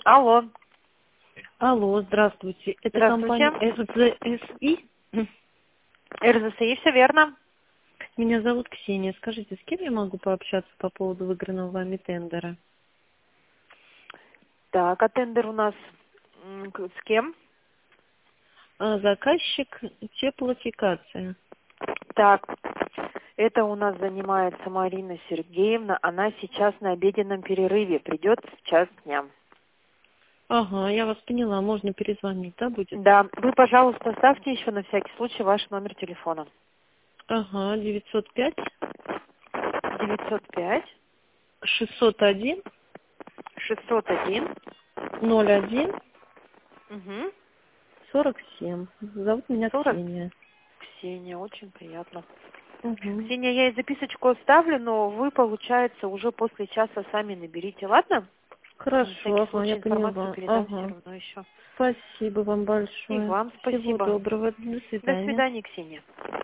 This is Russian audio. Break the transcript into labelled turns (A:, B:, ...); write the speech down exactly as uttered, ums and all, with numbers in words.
A: Алло.
B: Алло, здравствуйте. Это
A: Здравствуйте.
B: компания эр зэ эс и?
A: эр зэ эс и, все верно.
B: Меня зовут Ксения. Скажите, с кем я могу пообщаться по поводу выигранного вами тендера?
A: Так, а тендер у нас м, к- с кем?
B: А, заказчик теплофикация.
A: Так, это у нас занимается Марина Сергеевна. Она сейчас на обеденном перерыве. Придет в час дня.
B: Ага, я вас поняла. Можно перезвонить, да, будет?
A: Да, вы, пожалуйста, оставьте еще на всякий случай ваш номер телефона.
B: Ага, девятьсот пять
A: девятьсот пять
B: шестьсот один
A: шестьсот один.
B: ноль один
A: Угу.
B: сорок семь. Зовут меня
A: сорок.
B: Ксения.
A: Ксения, очень приятно.
B: Угу.
A: Ксения, я ей записочку оставлю, но вы, получается, уже после часа сами наберите, ладно? На всякий
B: Хорошо, ага,
A: случай
B: я
A: информацию
B: поняла.
A: передам все
B: Ага.
A: равно еще.
B: Спасибо вам
A: И
B: большое.
A: вам
B: Всего
A: спасибо.
B: доброго. До
A: До
B: свидания.
A: свидания, Ксения.